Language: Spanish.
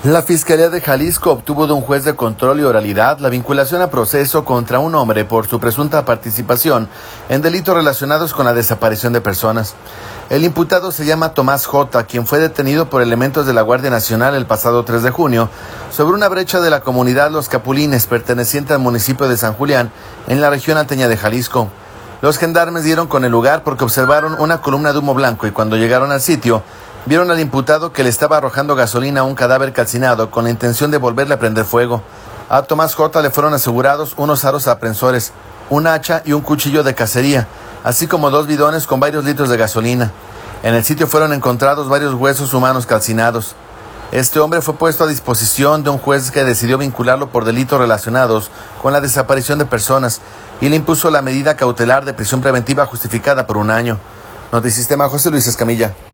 La Fiscalía de Jalisco obtuvo de un juez de control y oralidad la vinculación a proceso contra un hombre por su presunta participación en delitos relacionados con la desaparición de personas. El imputado se llama Tomás J., quien fue detenido por elementos de la Guardia Nacional el pasado 3 de junio sobre una brecha de la comunidad Los Capulines, perteneciente al municipio de San Julián, en la región alteña de Jalisco. Los gendarmes dieron con el lugar porque observaron una columna de humo blanco y cuando llegaron al sitio, vieron al imputado que le estaba arrojando gasolina a un cadáver calcinado con la intención de volverle a prender fuego. A Tomás J. le fueron asegurados unos aros aprensores, un hacha y un cuchillo de cacería, así como 2 bidones con varios litros de gasolina. En el sitio fueron encontrados varios huesos humanos calcinados. Este hombre fue puesto a disposición de un juez que decidió vincularlo por delitos relacionados con la desaparición de personas y le impuso la medida cautelar de prisión preventiva justificada por 1 año. Notisistema, José Luis Escamilla.